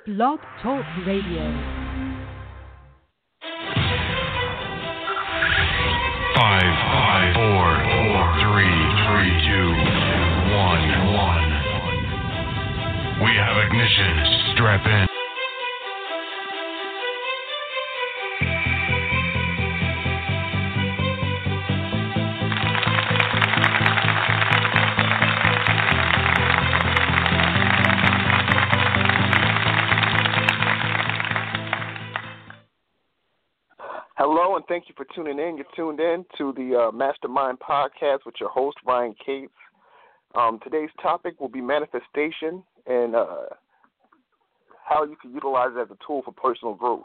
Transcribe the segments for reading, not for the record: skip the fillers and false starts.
Blog Talk Radio. 5, 4, 3, 2, 1. We have ignition. Strap in. Hello, and thank you for tuning in. You're tuned in to the Mastermind Podcast with your host, Ryan Cates. Today's topic will be manifestation and how you can utilize it as a tool for personal growth.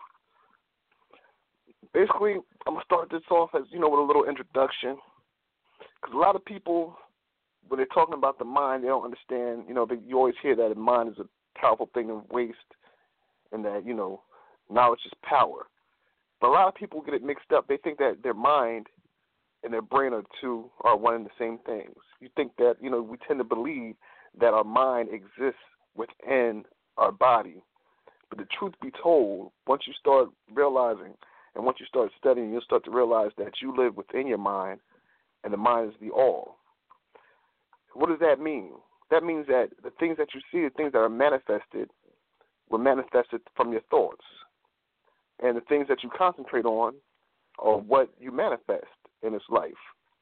Basically, I'm going to start this off as, with a little introduction. Because a lot of people, when they're talking about the mind, they don't understand, you always hear that the mind is a powerful thing of waste and that, knowledge is power. But a lot of people get it mixed up. They think that their mind and their brain are one and the same things. You think that, we tend to believe that our mind exists within our body. But the truth be told, once you start realizing and once you start studying, you'll start to realize that you live within your mind and the mind is the all. What does that mean? That means that the things that you see, the things that are manifested, were manifested from your thoughts. And the things that you concentrate on are what you manifest in this life.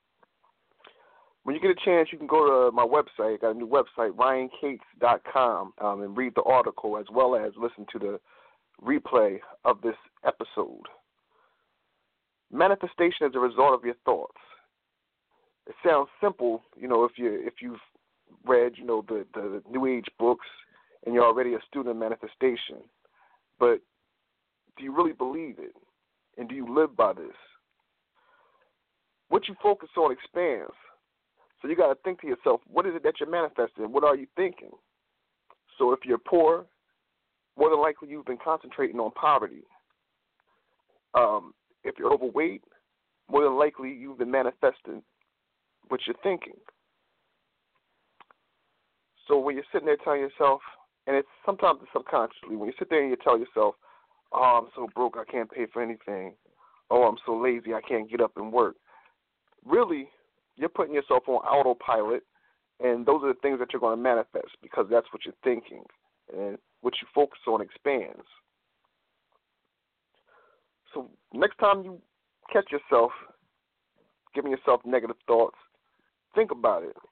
When you get a chance, you can go to my website. I got a new website, ryancates.com, and read the article as well as listen to the replay of this episode. Manifestation is a result of your thoughts. It sounds simple, if you've read, the New Age books and you're already a student of manifestation. But do you really believe it? And do you live by this? What you focus on expands. So you got to think to yourself, what is it that you're manifesting? What are you thinking? So if you're poor, more than likely you've been concentrating on poverty. If you're overweight, more than likely you've been manifesting what you're thinking. So when you're sitting there telling yourself, and it's sometimes subconsciously, when you sit there and you tell yourself, oh, I'm so broke, I can't pay for anything. Oh, I'm so lazy, I can't get up and work. Really, you're putting yourself on autopilot, and those are the things that you're going to manifest because that's what you're thinking. And what you focus on expands. So next time you catch yourself giving yourself negative thoughts, think about it.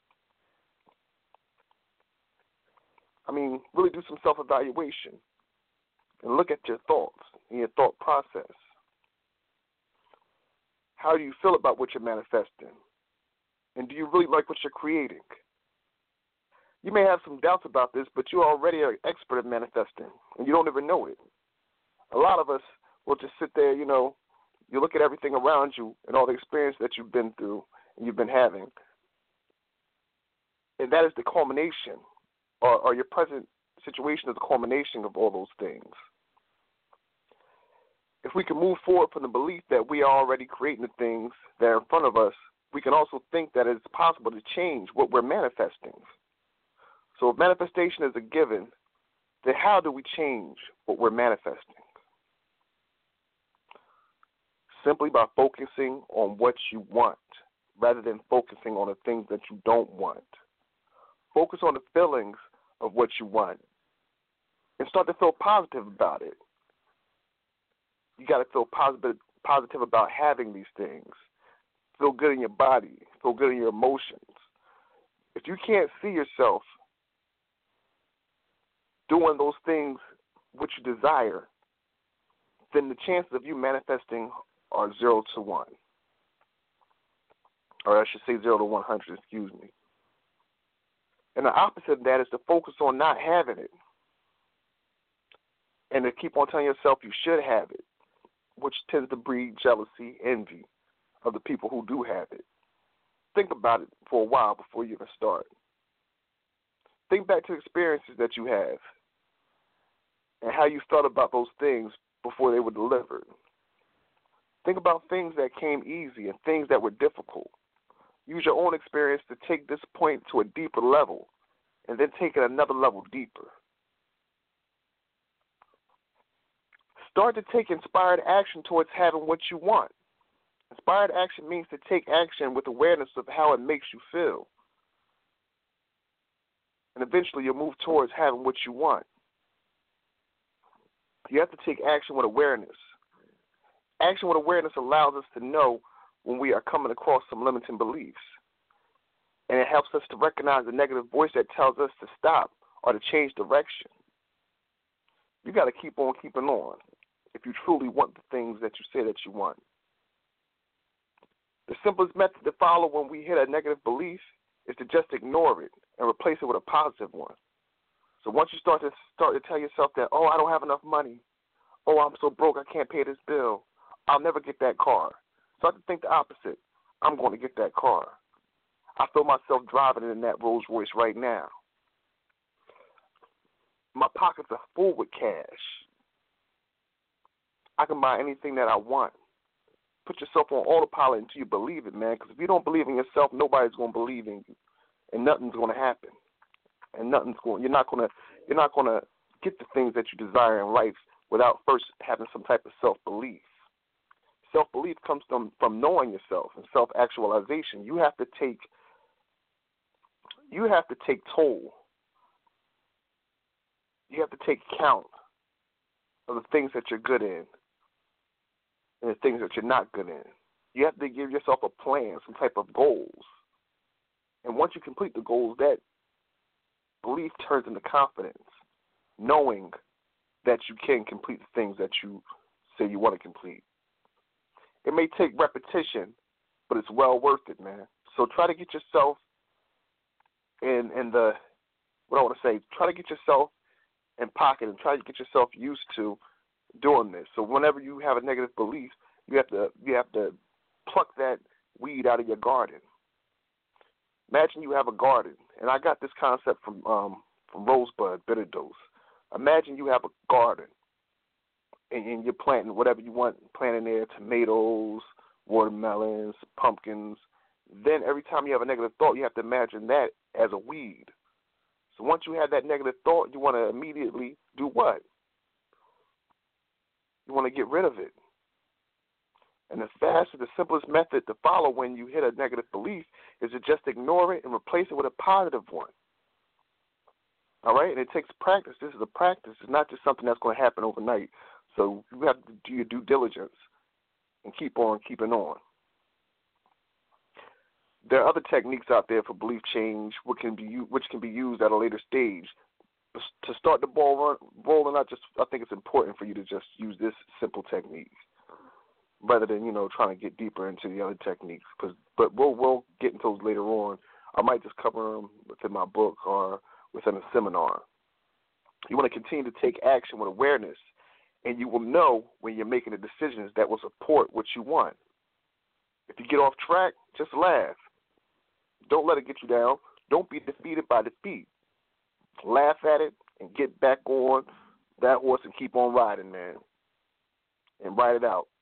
Really do some self-evaluation. And look at your thoughts and your thought process. How do you feel about what you're manifesting? And do you really like what you're creating? You may have some doubts about this, but you're already an expert at manifesting, and you don't even know it. A lot of us will just sit there, you look at everything around you and all the experience that you've been through and you've been having, and that is the culmination, or your present situation is the culmination of all those things. If we can move forward from the belief that we are already creating the things that are in front of us, we can also think that it's possible to change what we're manifesting. So if manifestation is a given, then how do we change what we're manifesting? Simply by focusing on what you want rather than focusing on the things that you don't want. Focus on the feelings of what you want and start to feel positive about it. You got to feel positive about having these things. Feel good in your body. Feel good in your emotions. If you can't see yourself doing those things which you desire, then the chances of you manifesting are 0 to 1. Or I should say 0 to 100, excuse me. And the opposite of that is to focus on not having it. And to keep on telling yourself you should have it, which tends to breed jealousy, envy of the people who do have it. Think about it for a while before you even start. Think back to experiences that you have and how you felt about those things before they were delivered. Think about things that came easy and things that were difficult. Use your own experience to take this point to a deeper level and then take it another level deeper. Start to take inspired action towards having what you want. Inspired action means to take action with awareness of how it makes you feel. And eventually you'll move towards having what you want. You have to take action with awareness. Action with awareness allows us to know when we are coming across some limiting beliefs. And it helps us to recognize the negative voice that tells us to stop or to change direction. You got to keep on keeping on if you truly want the things that you say that you want. The simplest method to follow when we hit a negative belief is to just ignore it and replace it with a positive one. So once you start to tell yourself that, oh, I don't have enough money. Oh, I'm so broke I can't pay this bill. I'll never get that car. Start to think the opposite. I'm going to get that car. I feel myself driving in that Rolls Royce right now. My pockets are full with cash. I can buy anything that I want. Put yourself on autopilot until you believe it, man. Because if you don't believe in yourself, nobody's going to believe in you, and nothing's going to happen. And you're not going to get the things that you desire in life without first having some type of self-belief. Self-belief comes from knowing yourself and self-actualization. You have to take toll. You have to take count of the things that you're good in and the things that you're not good in. You have to give yourself a plan, some type of goals. And once you complete the goals, that belief turns into confidence, knowing that you can complete the things that you say you want to complete. It may take repetition, but it's well worth it, man. So try to get yourself try to get yourself in pocket and try to get yourself used to doing this. So whenever you have a negative belief, you have to pluck that weed out of your garden. Imagine you have a garden, and I got this concept from Rosebud Bitter Dose. Imagine you have a garden, and you're planting whatever you want, planting there, tomatoes, watermelons, pumpkins. Then every time you have a negative thought, you have to imagine that as a weed. So once you have that negative thought, you want to immediately do what? You want to get rid of it. And the fastest, the simplest method to follow when you hit a negative belief is to just ignore it and replace it with a positive one. All right? And it takes practice. This is a practice. It's not just something that's going to happen overnight. So you have to do your due diligence and keep on keeping on. There are other techniques out there for belief change which can be used at a later stage. To start the ball rolling, I think it's important for you to just use this simple technique rather than, trying to get deeper into the other techniques. But we'll get into those later on. I might just cover them within my book or within a seminar. You want to continue to take action with awareness, and you will know when you're making the decisions that will support what you want. If you get off track, just laugh. Don't let it get you down. Don't be defeated by defeat. Laugh at it and get back on that horse and keep on riding, man. And ride it out.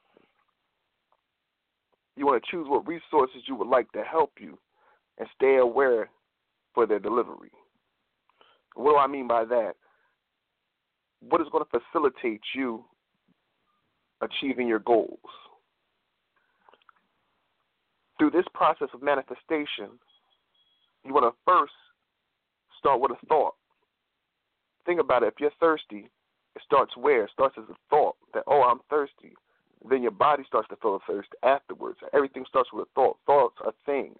You want to choose what resources you would like to help you and stay aware for their delivery. What do I mean by that? What is going to facilitate you achieving your goals? Through this process of manifestation, you want to first start with a thought. Think about it. If you're thirsty, it starts where? It starts as a thought that, oh, I'm thirsty. Then your body starts to feel the thirst afterwards. Everything starts with a thought. Thoughts are things.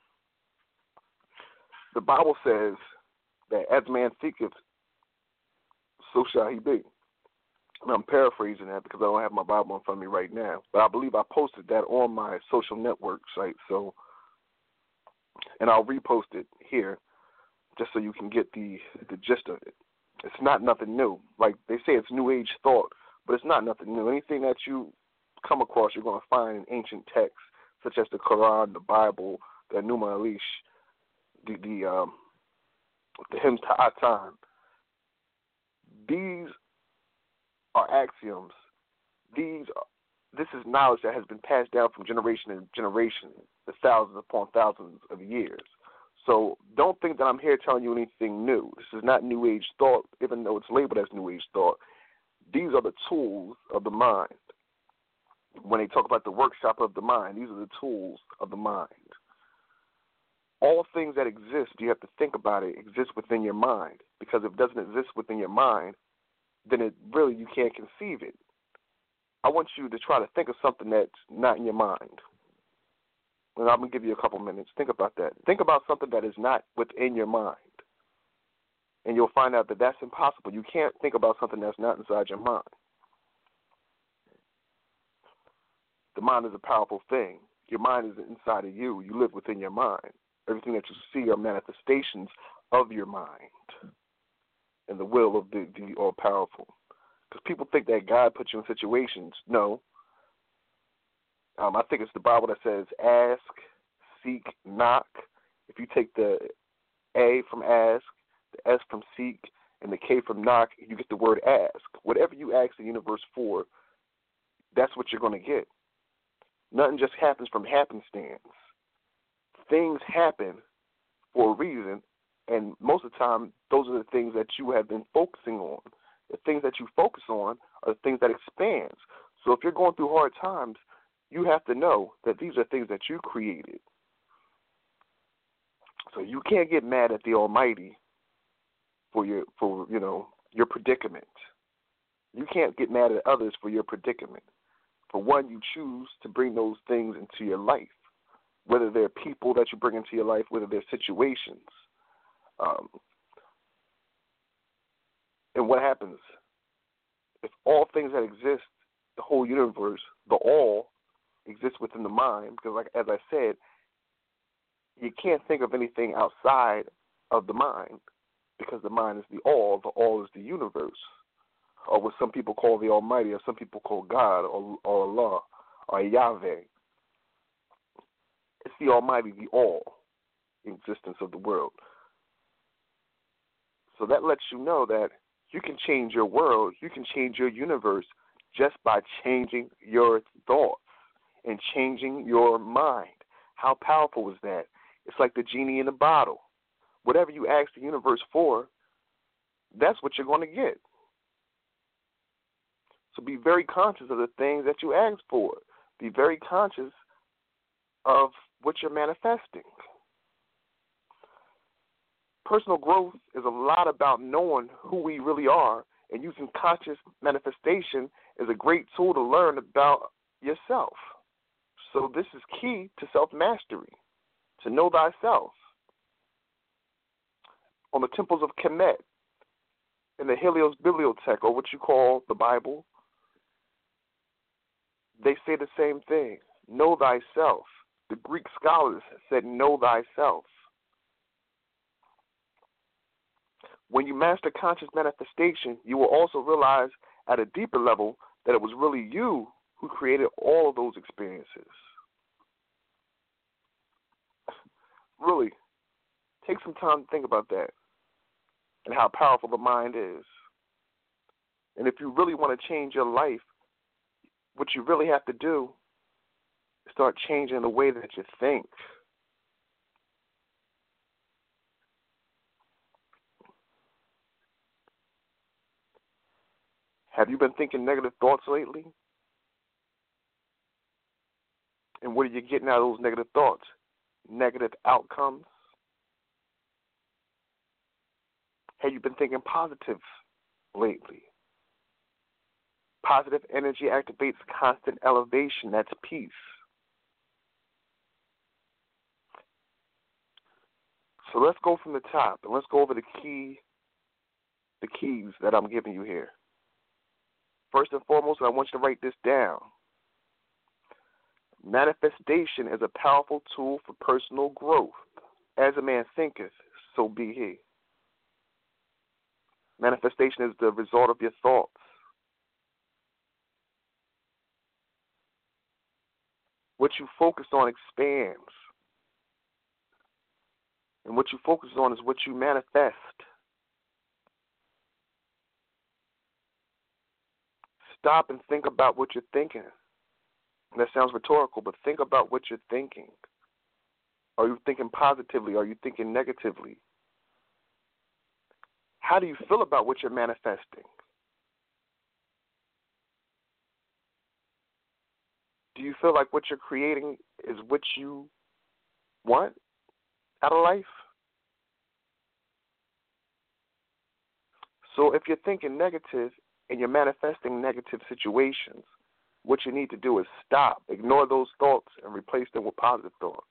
The Bible says that as man thinketh, so shall he be. And I'm paraphrasing that because I don't have my Bible in front of me right now. But I believe I posted that on my social network site. And I'll repost it here just so you can get the gist of it. It's not nothing new. Like they say, it's New Age thought, but it's not nothing new. Anything that you come across, you're going to find in ancient texts, such as the Quran, the Bible, the Enuma Elish, the hymns to Atan. These are axioms. This is knowledge that has been passed down from generation to generation, for thousands upon thousands of years. So don't think that I'm here telling you anything new. This is not New Age thought, even though it's labeled as New Age thought. These are the tools of the mind. When they talk about the workshop of the mind, these are the tools of the mind. All things that exist, you have to think about it, exist within your mind. Because if it doesn't exist within your mind, then you can't conceive it. I want you to try to think of something that's not in your mind. And I'm going to give you a couple minutes. Think about that. Think about something that is not within your mind. And you'll find out that that's impossible. You can't think about something that's not inside your mind. The mind is a powerful thing. Your mind is inside of you. You live within your mind. Everything that you see are manifestations of your mind and the will of the all-powerful. Because people think that God put you in situations. No. I think it's the Bible that says ask, seek, knock. If you take the A from ask, the S from seek, and the K from knock, you get the word ask. Whatever you ask the universe for, that's what you're going to get. Nothing just happens from happenstance. Things happen for a reason, and most of the time, those are the things that you have been focusing on. The things that you focus on are the things that expands. So if you're going through hard times, you have to know that these are things that you created. So you can't get mad at the Almighty for your predicament. You can't get mad at others for your predicament. For one, you choose to bring those things into your life, whether they're people that you bring into your life, whether they're situations. And what happens? If all things that exist, the whole universe, the all, exists within the mind, because as I said, you can't think of anything outside of the mind, because the mind is the all is the universe, or what some people call the Almighty, or some people call God, or Allah, or Yahweh. It's the Almighty, the all existence of the world. So that lets you know that you can change your world, you can change your universe just by changing your thoughts and changing your mind. How powerful is that? It's like the genie in the bottle. Whatever you ask the universe for, that's what you're going to get. So be very conscious of the things that you ask for. Be very conscious of what you're manifesting. Personal growth is a lot about knowing who we really are, and using conscious manifestation is a great tool to learn about yourself. So this is key to self-mastery, to know thyself. On the temples of Kemet, in the Helios Bibliothèque, or what you call the Bible, they say the same thing. Know thyself. The Greek scholars said, know thyself. When you master conscious manifestation, you will also realize at a deeper level that it was really you who created all of those experiences. Really, take some time to think about that and how powerful the mind is. And if you really want to change your life, what you really have to do is start changing the way that you think. Have you been thinking negative thoughts lately? And what are you getting out of those negative thoughts? Negative outcomes? Have you been thinking positive lately? Positive energy activates constant elevation. That's peace. So let's go from the top, and let's go over the keys that I'm giving you here. First and foremost, I want you to write this down. Manifestation is a powerful tool for personal growth. As a man thinketh, so be he. Manifestation is the result of your thoughts. What you focus on expands. And what you focus on is what you manifest. Stop and think about what you're thinking. That sounds rhetorical, but think about what you're thinking. Are you thinking positively? Are you thinking negatively? How do you feel about what you're manifesting? Do you feel like what you're creating is what you want out of life? So if you're thinking negative and you're manifesting negative situations, what you need to do is stop, ignore those thoughts, and replace them with positive thoughts.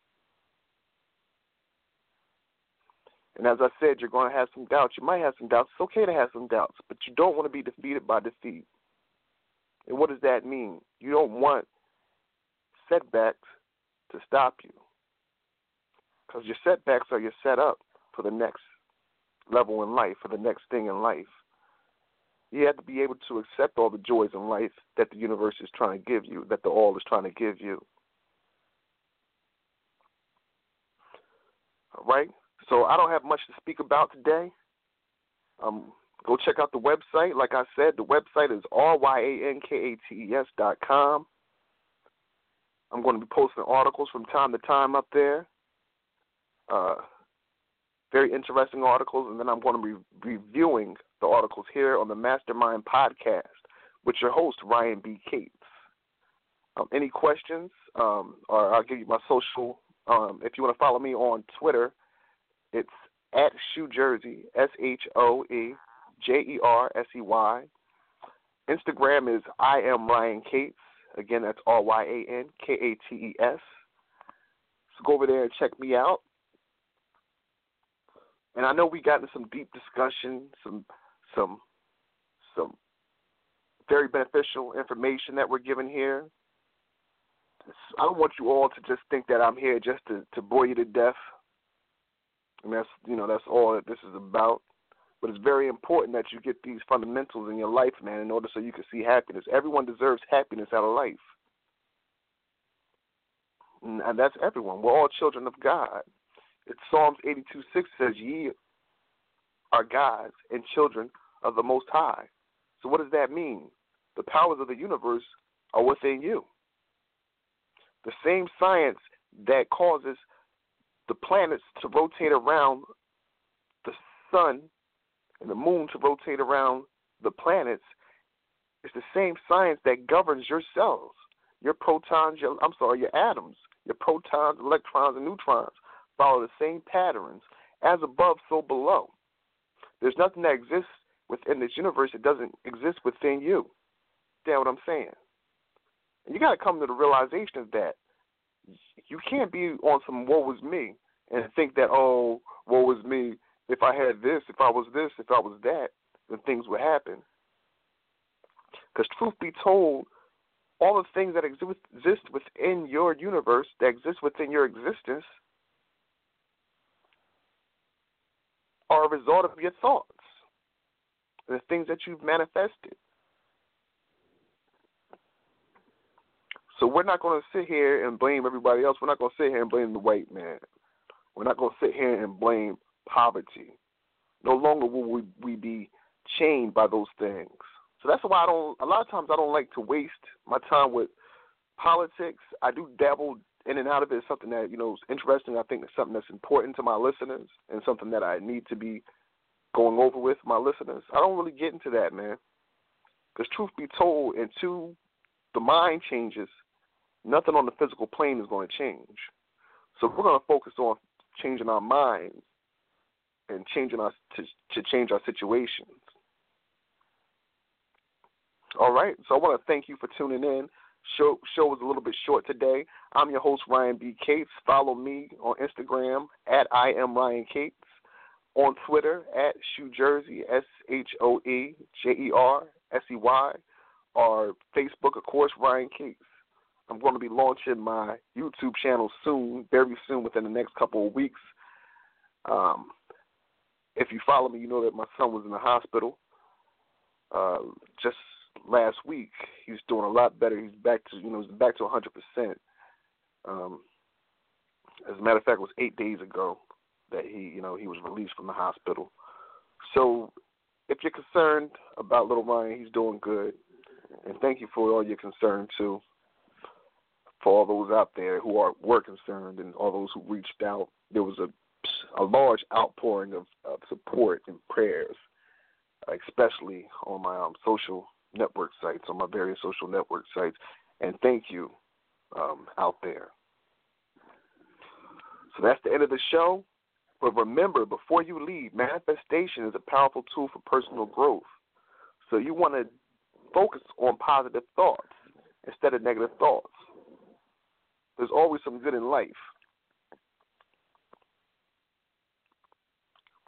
And as I said, you're going to have some doubts. You might have some doubts. It's okay to have some doubts, but you don't want to be defeated by defeat. And what does that mean? You don't want setbacks to stop you, because your setbacks are your setup for the next level in life, for the next thing in life. You have to be able to accept all the joys in life that the universe is trying to give you, that the all is trying to give you. All right? So I don't have much to speak about today. Go check out the website. Like I said, the website is ryankates.com. I'm going to be posting articles from time to time up there. Very interesting articles, and then I'm going to be reviewing the articles here on the Mastermind Podcast with your host, Ryan B. Cates. Any questions, or I'll give you my social. If you want to follow me on Twitter, it's at ShoeJersey, ShoeJersey. Instagram is I am Ryan Cates. Again, that's RyanKates. So go over there and check me out. And I know we got into some deep discussion, some very beneficial information that we're giving here. I don't want you all to just think that I'm here just to bore you to death. And that's all that this is about. But it's very important that you get these fundamentals in your life, man, in order so you can see happiness. Everyone deserves happiness out of life. And that's everyone. We're all children of God. It's Psalms 82:6 says, ye are gods and children of the Most High. So what does that mean? The powers of the universe are within you. The same science that causes the planets to rotate around the sun and the moon to rotate around the planets is the same science that governs your cells, your protons, your atoms, your protons, electrons, and neutrons follow the same patterns. As above, so below. There's nothing that exists within this universe that doesn't exist within you. You know what I'm saying? And you got to come to the realization of that. You can't be on some woe is me and think that, oh, woe is me, if I had this, if I was this, if I was that, then things would happen. Because truth be told, all the things that exist within your universe, that exist within your existence, are a result of your thoughts, the things that you've manifested. So we're not going to sit here and blame everybody else. We're not going to sit here and blame the white man. We're not going to sit here and blame poverty. No longer will we be chained by those things. So that's why a lot of times I don't like to waste my time with politics. I do dabble in and out of it. It's something that, is interesting. I think it's something that's important to my listeners and something that I need to be going over with my listeners. I don't really get into that, man. Because truth be told, until the mind changes, nothing on the physical plane is going to change. So we're going to focus on changing our minds and changing to change our situations. All right, so I want to thank you for tuning in. Show was a little bit short today. I'm your host, Ryan B. Cates. Follow me on Instagram at I am Ryan Cates. On Twitter at ShoeJersey, ShoeJersey. Or Facebook, of course, Ryan Cates. I'm going to be launching my YouTube channel soon, very soon, within the next couple of weeks. If you follow me, you know that my son was in the hospital just last week. He's doing a lot better. He's back to 100%. As a matter of fact, it was 8 days ago that he was released from the hospital. So if you're concerned about little Ryan, he's doing good. And thank you for all your concern, too, for all those out there who were concerned and all those who reached out. There was a large outpouring of support and prayers, especially on my social network sites, on my various social network sites. And thank you out there. So that's the end of the show. But remember, before you leave, manifestation is a powerful tool for personal growth. So you want to focus on positive thoughts instead of negative thoughts. There's always some good in life.